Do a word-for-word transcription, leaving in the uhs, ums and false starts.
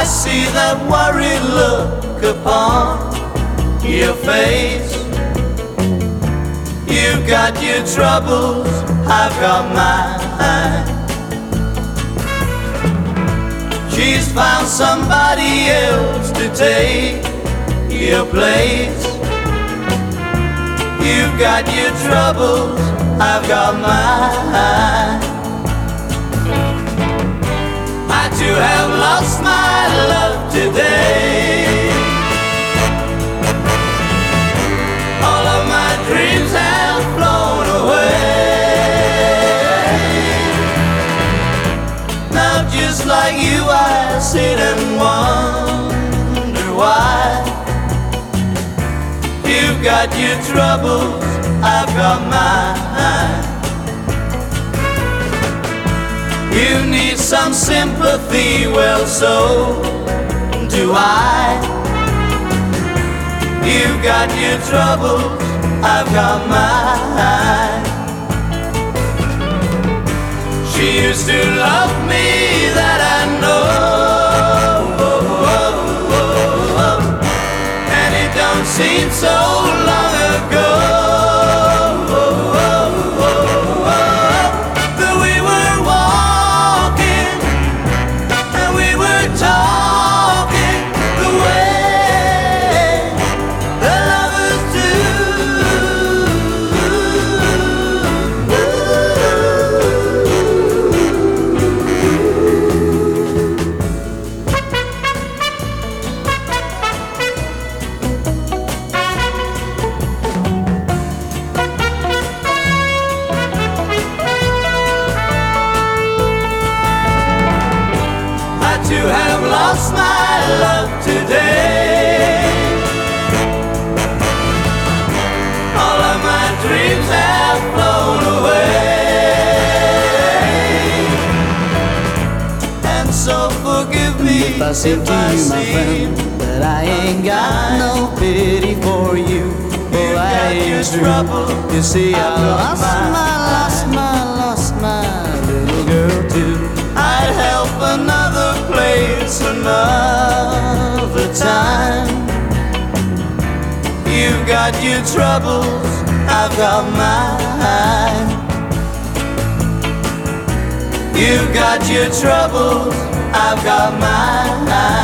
see that worried look upon your face. You've got your troubles, I've got mine. She's found somebody else to take your place. You've got your troubles, I've got mine. I too have lost my love today. All of my dreams have flown away. Now just like you I sit and wonder why. You've got your troubles, I've got mine. You need some sympathy, well so do I. You've got your troubles, I've got mine. She used to love me, that I know, and it don't seem so long ago that we were walking and we were talking the way the lovers do. To have lost my love today. All of my dreams have flown away. And so forgive me if I say to you, my friend, that I ain't got no pity for you. Oh, I ain't true. You see, I lost my, lost my, lost my little girl too. I'd help another place another time. You've got your troubles, I've got mine. You've got your troubles, I've got mine.